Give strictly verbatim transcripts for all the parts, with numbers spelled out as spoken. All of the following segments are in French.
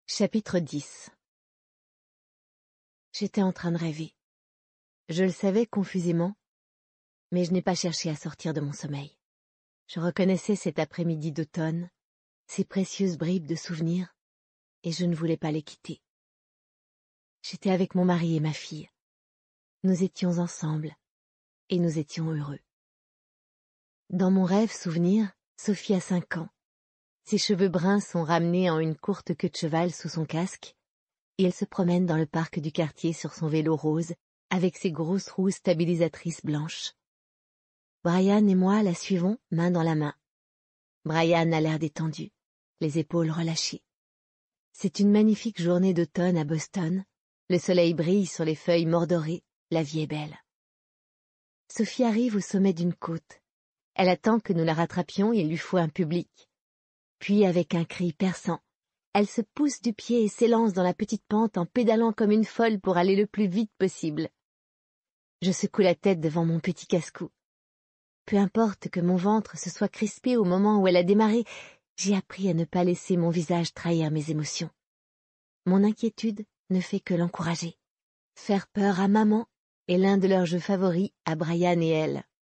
Chapitre dix. J'étais en train de rêver. Je le savais confusément, mais je n'ai pas cherché à sortir de mon sommeil. Je reconnaissais cet après-midi d'automne, ces précieuses bribes de souvenirs, et je ne voulais pas les quitter. J'étais avec mon mari et ma fille. Nous étions ensemble, et nous étions heureux. Dans mon rêve souvenir, Sophie a cinq ans. Ses cheveux bruns sont ramenés en une courte queue de cheval sous son casque, et elle se promène dans le parc du quartier sur son vélo rose, avec ses grosses roues stabilisatrices blanches. Brian et moi la suivons, main dans la main. Brian a l'air détendu, les épaules relâchées. C'est une magnifique journée d'automne à Boston. Le soleil brille sur les feuilles mordorées, la vie est belle. Sophie arrive au sommet d'une côte. Elle attend que nous la rattrapions, il lui faut un public. Puis, avec un cri perçant, elle se pousse du pied et s'élance dans la petite pente en pédalant comme une folle pour aller le plus vite possible. Je secoue la tête devant mon petit casse-cou. Peu importe que mon ventre se soit crispé au moment où elle a démarré, j'ai appris à ne pas laisser mon visage trahir mes émotions. Mon inquiétude ne fait que l'encourager. Faire peur à maman est l'un de leurs jeux favoris à Brian et elle.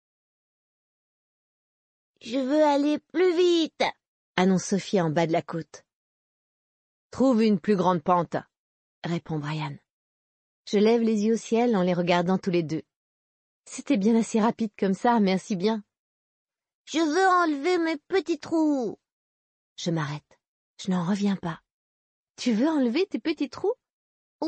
« Je veux aller plus vite !» annonce Sophie en bas de la côte. « Trouve une plus grande pente !» répond Brian. Je lève les yeux au ciel en les regardant tous les deux. C'était bien assez rapide comme ça, merci bien. « Je veux enlever mes petits trous !» Je m'arrête. Je n'en reviens pas. « Tu veux enlever tes petits trous ?»« Oui !»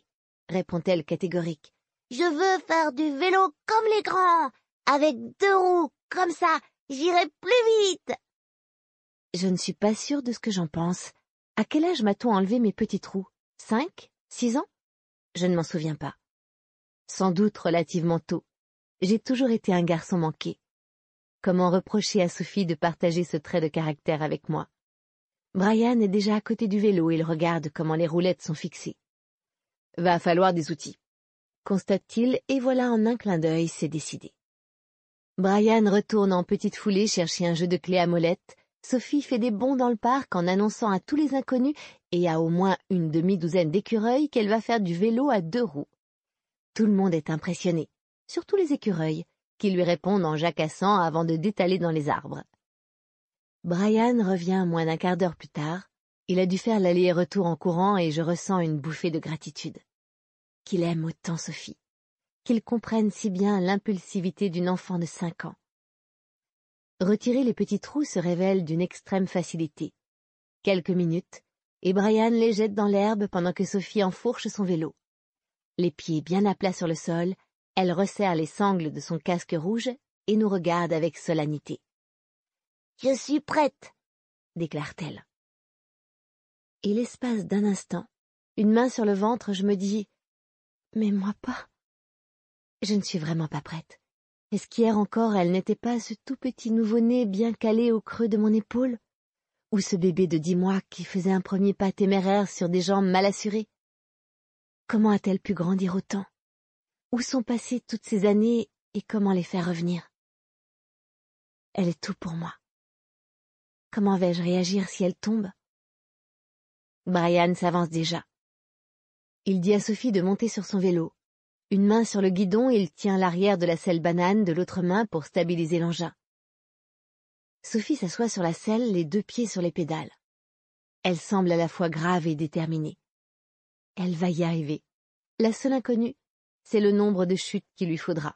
répond-elle catégorique. « Je veux faire du vélo comme les grands, avec deux roues, comme ça, j'irai plus vite !» Je ne suis pas sûre de ce que j'en pense. À quel âge m'a-t-on enlevé mes petits trous? Cinq? Six ans? Je ne m'en souviens pas. Sans doute relativement tôt. J'ai toujours été un garçon manqué. Comment reprocher à Sophie de partager ce trait de caractère avec moi? Brian est déjà à côté du vélo et il regarde comment les roulettes sont fixées. Va falloir des outils, constate-t-il, et voilà en un clin d'œil, c'est décidé. Brian retourne en petite foulée chercher un jeu de clés à molette. Sophie fait des bonds dans le parc en annonçant à tous les inconnus et à au moins une demi-douzaine d'écureuils qu'elle va faire du vélo à deux roues. Tout le monde est impressionné, surtout les écureuils, qui lui répondent en jacassant avant de détaler dans les arbres. Brian revient moins d'un quart d'heure plus tard. Il a dû faire l'aller-retour en courant et je ressens une bouffée de gratitude. Qu'il aime autant Sophie, qu'il comprenne si bien l'impulsivité d'une enfant de cinq ans. Retirer les petits trous se révèle d'une extrême facilité. Quelques minutes, et Brian les jette dans l'herbe pendant que Sophie enfourche son vélo. Les pieds bien à plat sur le sol, elle resserre les sangles de son casque rouge et nous regarde avec solennité. « Je suis prête !» déclare-t-elle. Et l'espace d'un instant, une main sur le ventre, je me dis « Mais moi pas !» Je ne suis vraiment pas prête. Est-ce qu'hier encore elle n'était pas ce tout petit nouveau-né bien calé au creux de mon épaule? Ou ce bébé de dix mois qui faisait un premier pas téméraire sur des jambes mal assurées? Comment a-t-elle pu grandir autant? Où sont passées toutes ces années et comment les faire revenir? Elle est tout pour moi. Comment vais-je réagir si elle tombe? Brian s'avance déjà. Il dit à Sophie de monter sur son vélo. Une main sur le guidon, il tient l'arrière de la selle banane de l'autre main pour stabiliser l'engin. Sophie s'assoit sur la selle, les deux pieds sur les pédales. Elle semble à la fois grave et déterminée. Elle va y arriver. La seule inconnue, c'est le nombre de chutes qu'il lui faudra.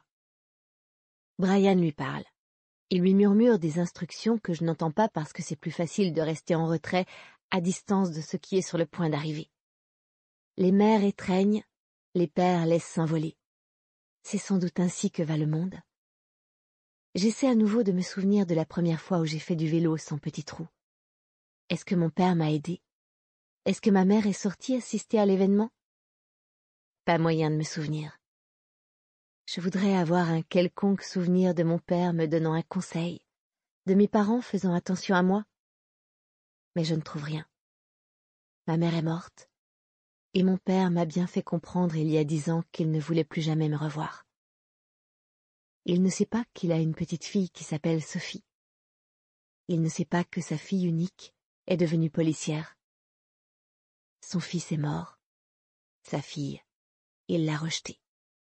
Brian lui parle. Il lui murmure des instructions que je n'entends pas parce que c'est plus facile de rester en retrait, à distance de ce qui est sur le point d'arriver. Les mères étreignent, les pères laissent s'envoler. C'est sans doute ainsi que va le monde. J'essaie à nouveau de me souvenir de la première fois où j'ai fait du vélo sans petit trou. Est-ce que mon père m'a aidé? Est-ce que ma mère est sortie assister à l'événement? Pas moyen de me souvenir. Je voudrais avoir un quelconque souvenir de mon père me donnant un conseil, de mes parents faisant attention à moi. Mais je ne trouve rien. Ma mère est morte. Et mon père m'a bien fait comprendre il y a dix ans qu'il ne voulait plus jamais me revoir. Il ne sait pas qu'il a une petite fille qui s'appelle Sophie. Il ne sait pas que sa fille unique est devenue policière. Son fils est mort. Sa fille, il l'a rejetée.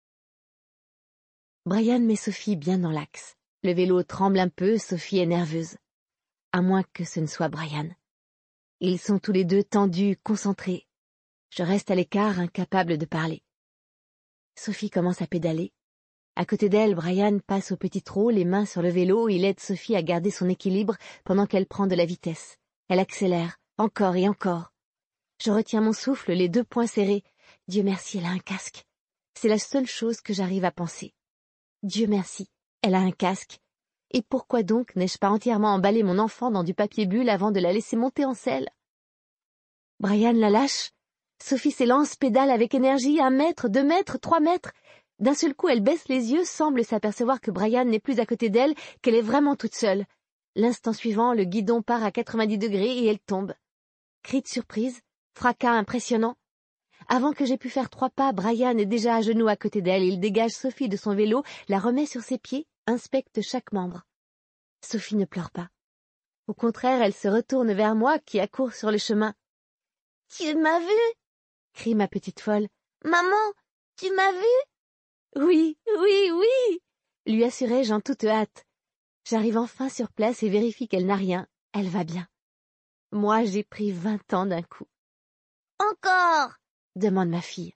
Brian met Sophie bien dans l'axe. Le vélo tremble un peu, Sophie est nerveuse. À moins que ce ne soit Brian. Ils sont tous les deux tendus, concentrés. Je reste à l'écart, incapable de parler. Sophie commence à pédaler. À côté d'elle, Brian passe au petit trot, les mains sur le vélo, il aide Sophie à garder son équilibre pendant qu'elle prend de la vitesse. Elle accélère, encore et encore. Je retiens mon souffle, les deux poings serrés. Dieu merci, elle a un casque. C'est la seule chose que j'arrive à penser. Dieu merci, elle a un casque. Et pourquoi donc n'ai-je pas entièrement emballé mon enfant dans du papier bulle avant de la laisser monter en selle? Brian la lâche. Sophie s'élance, pédale avec énergie, un mètre, deux mètres, trois mètres. D'un seul coup, elle baisse les yeux, semble s'apercevoir que Brian n'est plus à côté d'elle, qu'elle est vraiment toute seule. L'instant suivant, le guidon part à quatre-vingt-dix degrés et elle tombe. Cri de surprise, fracas impressionnant. Avant que j'aie pu faire trois pas, Brian est déjà à genoux à côté d'elle. Il dégage Sophie de son vélo, la remet sur ses pieds, inspecte chaque membre. Sophie ne pleure pas. Au contraire, elle se retourne vers moi, qui accourt sur le chemin. « Tu m'as vu ?» crie ma petite folle. « Maman, tu m'as vu ?»« Oui, oui, oui !» lui assurai-je en toute hâte. J'arrive enfin sur place et vérifie qu'elle n'a rien. Elle va bien. Moi, j'ai pris vingt ans d'un coup. « Encore ?» demande ma fille.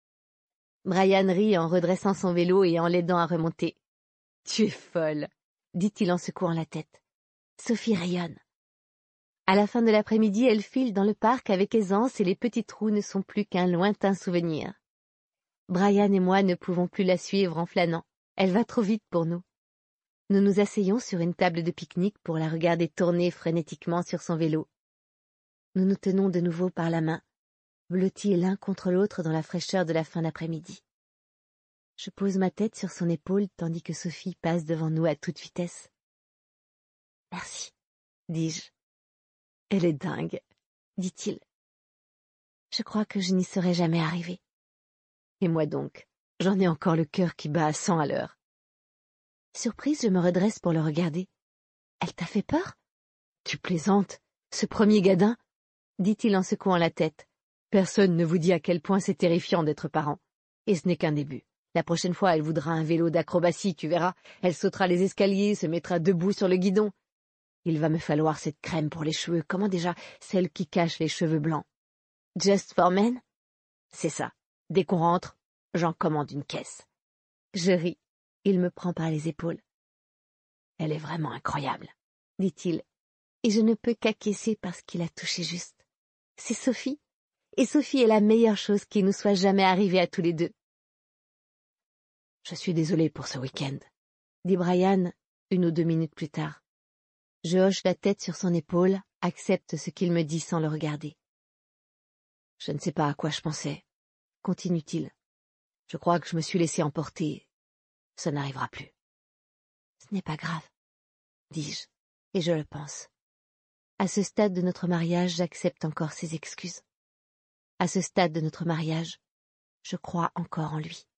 Brian rit en redressant son vélo et en l'aidant à remonter. « Tu es folle !» dit-il en secouant la tête. Sophie rayonne. À la fin de l'après-midi, elle file dans le parc avec aisance et les petits trous ne sont plus qu'un lointain souvenir. Brian et moi ne pouvons plus la suivre en flânant. Elle va trop vite pour nous. Nous nous asseyons sur une table de pique-nique pour la regarder tourner frénétiquement sur son vélo. Nous nous tenons de nouveau par la main, blottis l'un contre l'autre dans la fraîcheur de la fin d'après-midi. Je pose ma tête sur son épaule tandis que Sophie passe devant nous à toute vitesse. « Merci, dis-je. »« Elle est dingue, dit-il. Je crois que je n'y serais jamais arrivé. Et moi donc, j'en ai encore le cœur qui bat à cent à l'heure. » Surprise, je me redresse pour le regarder. « Elle t'a fait peur ?»« Tu plaisantes, ce premier gadin ?» dit-il en secouant la tête. « Personne ne vous dit à quel point c'est terrifiant d'être parent. Et ce n'est qu'un début. La prochaine fois, elle voudra un vélo d'acrobatie, tu verras. Elle sautera les escaliers, se mettra debout sur le guidon. Il va me falloir cette crème pour les cheveux, comment déjà, celle qui cache les cheveux blancs. Just for men? C'est ça. Dès qu'on rentre, j'en commande une caisse. » Je ris. Il me prend par les épaules. « Elle est vraiment incroyable, » dit-il, et je ne peux qu'acquiescer parce qu'il a touché juste. C'est Sophie, et Sophie est la meilleure chose qui nous soit jamais arrivée à tous les deux. « Je suis désolé pour ce week-end, » dit Brian une ou deux minutes plus tard. Je hoche la tête sur son épaule, accepte ce qu'il me dit sans le regarder. « Je ne sais pas à quoi je pensais, » continue-t-il. « Je crois que je me suis laissé emporter. Ça n'arrivera plus. »« Ce n'est pas grave, » dis-je, et je le pense. À ce stade de notre mariage, j'accepte encore ses excuses. À ce stade de notre mariage, je crois encore en lui.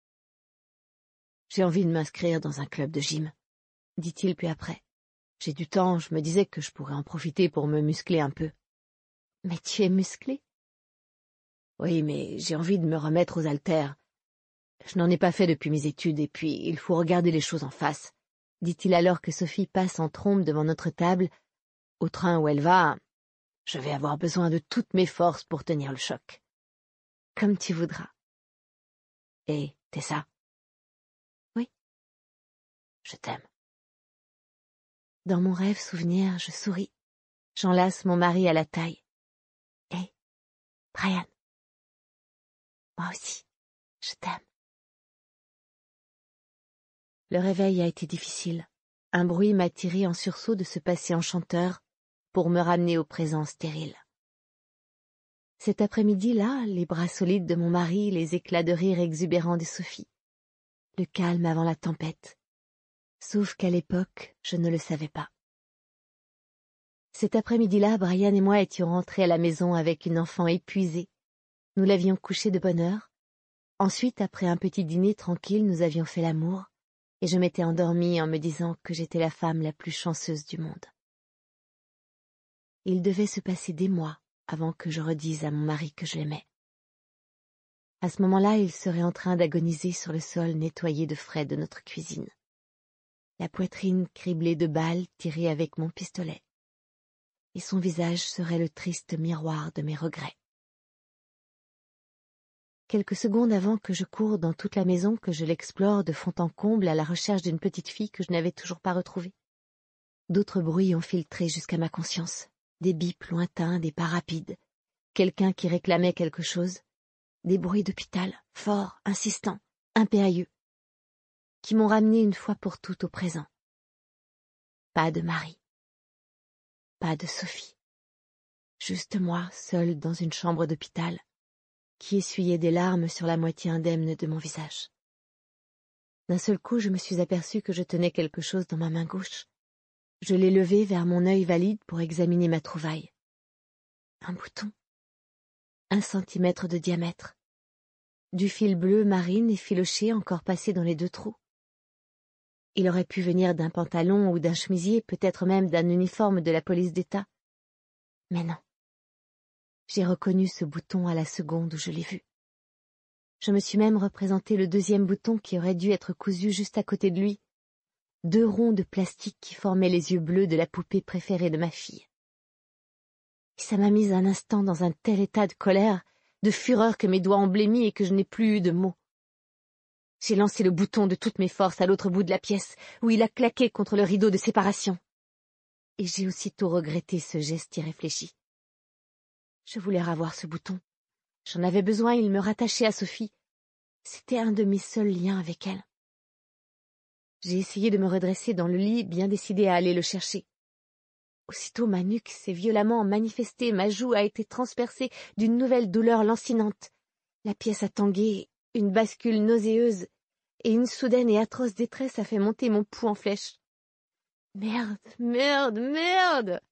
« J'ai envie de m'inscrire dans un club de gym, » dit-il puis après. « J'ai du temps, je me disais que je pourrais en profiter pour me muscler un peu. »« Mais tu es musclé ?»« Oui, mais j'ai envie de me remettre aux haltères. Je n'en ai pas fait depuis mes études, et puis il faut regarder les choses en face, » dit-il alors que Sophie passe en trombe devant notre table. « Au train où elle va, je vais avoir besoin de toutes mes forces pour tenir le choc. »« Comme tu voudras. »« Et Tessa ? » ?»« Oui. »« Je t'aime. » Dans mon rêve souvenir, je souris. J'enlace mon mari à la taille. « Et Brian ? Moi aussi, je t'aime. » Le réveil a été difficile. Un bruit m'a tiré en sursaut de ce passé enchanteur pour me ramener au présent stérile. Cet après-midi-là, les bras solides de mon mari, les éclats de rire exubérants de Sophie. Le calme avant la tempête. Sauf qu'à l'époque, je ne le savais pas. Cet après-midi-là, Brian et moi étions rentrés à la maison avec une enfant épuisée. Nous l'avions couchée de bonne heure. Ensuite, après un petit dîner tranquille, nous avions fait l'amour, et je m'étais endormie en me disant que j'étais la femme la plus chanceuse du monde. Il devait se passer des mois avant que je redise à mon mari que je l'aimais. À ce moment-là, il serait en train d'agoniser sur le sol nettoyé de frais de notre cuisine, la poitrine criblée de balles tirées avec mon pistolet, et son visage serait le triste miroir de mes regrets. Quelques secondes avant que je coure dans toute la maison, que je l'explore de fond en comble à la recherche d'une petite fille que je n'avais toujours pas retrouvée, d'autres bruits ont filtré jusqu'à ma conscience, des bips lointains, des pas rapides, quelqu'un qui réclamait quelque chose, des bruits d'hôpital, forts, insistants, impérieux, qui m'ont ramené une fois pour toutes au présent. Pas de Marie, pas de Sophie, juste moi, seule dans une chambre d'hôpital, qui essuyait des larmes sur la moitié indemne de mon visage. D'un seul coup, je me suis aperçue que je tenais quelque chose dans ma main gauche. Je l'ai levé vers mon œil valide pour examiner ma trouvaille. Un bouton. Un centimètre de diamètre. Du fil bleu marine effiloché encore passé dans les deux trous. Il aurait pu venir d'un pantalon ou d'un chemisier, peut-être même d'un uniforme de la police d'État. Mais non. J'ai reconnu ce bouton à la seconde où je l'ai vu. Je me suis même représenté le deuxième bouton qui aurait dû être cousu juste à côté de lui. Deux ronds de plastique qui formaient les yeux bleus de la poupée préférée de ma fille. Et ça m'a mise un instant dans un tel état de colère, de fureur que mes doigts ont blêmi et que je n'ai plus eu de mots. J'ai lancé le bouton de toutes mes forces à l'autre bout de la pièce, où il a claqué contre le rideau de séparation. Et j'ai aussitôt regretté ce geste irréfléchi. Je voulais ravoir ce bouton. J'en avais besoin, il me rattachait à Sophie. C'était un de mes seuls liens avec elle. J'ai essayé de me redresser dans le lit, bien décidée à aller le chercher. Aussitôt ma nuque s'est violemment manifestée, ma joue a été transpercée d'une nouvelle douleur lancinante. La pièce a tangué, une bascule nauséeuse, et une soudaine et atroce détresse a fait monter mon pouls en flèche. Merde, merde, merde!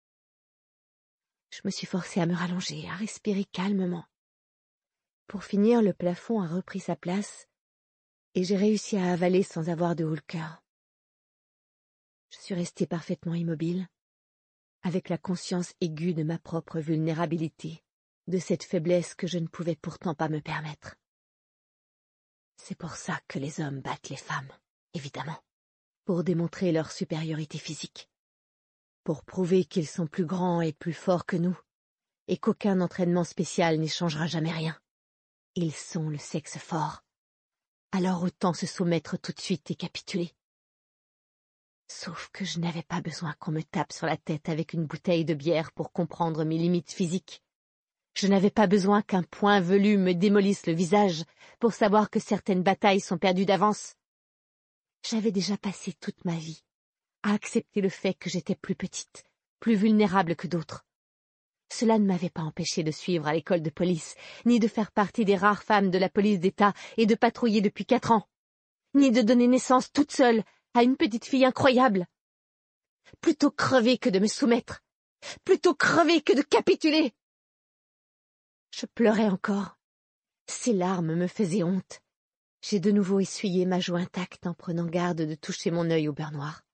Je me suis forcée à me rallonger, à respirer calmement. Pour finir, le plafond a repris sa place, et j'ai réussi à avaler sans avoir de haut le cœur. Je suis restée parfaitement immobile, avec la conscience aiguë de ma propre vulnérabilité, de cette faiblesse que je ne pouvais pourtant pas me permettre. C'est pour ça que les hommes battent les femmes, évidemment, pour démontrer leur supériorité physique, pour prouver qu'ils sont plus grands et plus forts que nous, et qu'aucun entraînement spécial n'y changera jamais rien. Ils sont le sexe fort. Alors autant se soumettre tout de suite et capituler. Sauf que je n'avais pas besoin qu'on me tape sur la tête avec une bouteille de bière pour comprendre mes limites physiques. Je n'avais pas besoin qu'un poing velu me démolisse le visage pour savoir que certaines batailles sont perdues d'avance. J'avais déjà passé toute ma vie à accepter le fait que j'étais plus petite, plus vulnérable que d'autres. Cela ne m'avait pas empêché de suivre à l'école de police, ni de faire partie des rares femmes de la police d'État et de patrouiller depuis quatre ans, ni de donner naissance toute seule à une petite fille incroyable. Plutôt crever que de me soumettre, plutôt crever que de capituler. Je pleurais encore. Ces larmes me faisaient honte. J'ai de nouveau essuyé ma joue intacte en prenant garde de toucher mon œil au beurre noir.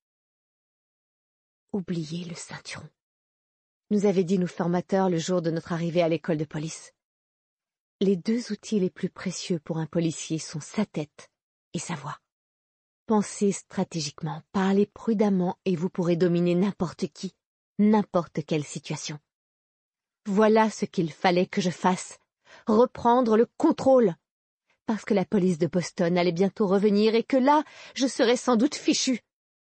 Oubliez le ceinturon, nous avaient dit nos formateurs le jour de notre arrivée à l'école de police. Les deux outils les plus précieux pour un policier sont sa tête et sa voix. Pensez stratégiquement, parlez prudemment et vous pourrez dominer n'importe qui, n'importe quelle situation. Voilà ce qu'il fallait que je fasse, reprendre le contrôle, parce que la police de Boston allait bientôt revenir et que là, je serais sans doute fichue.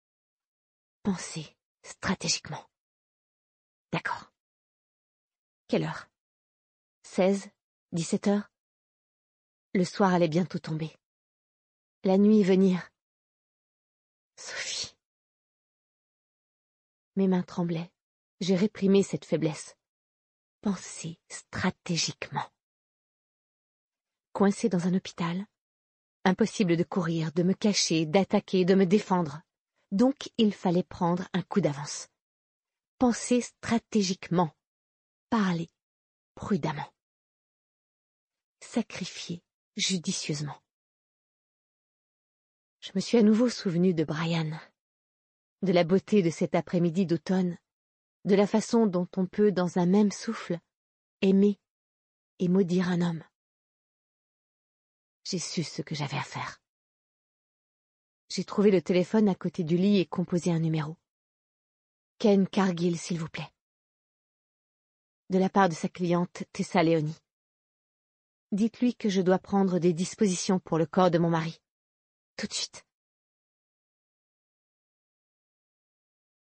Pensez stratégiquement. D'accord. Quelle heure? Seize, dix-sept heures? Le soir allait bientôt tomber. La nuit venir. Sophie. Mes mains tremblaient. J'ai réprimé cette faiblesse. Pensez stratégiquement. Coincée dans un hôpital, impossible de courir, de me cacher, d'attaquer, de me défendre. Donc il fallait prendre un coup d'avance. Pensez stratégiquement. Parlez prudemment. Sacrifiez judicieusement. Je me suis à nouveau souvenu de Brian, de la beauté de cet après-midi d'automne, de la façon dont on peut, dans un même souffle, aimer et maudire un homme. J'ai su ce que j'avais à faire. J'ai trouvé le téléphone à côté du lit et composé un numéro. Ken Cargill, s'il vous plaît. De la part de sa cliente Tessa Leoni. Dites-lui que je dois prendre des dispositions pour le corps de mon mari. Tout de suite.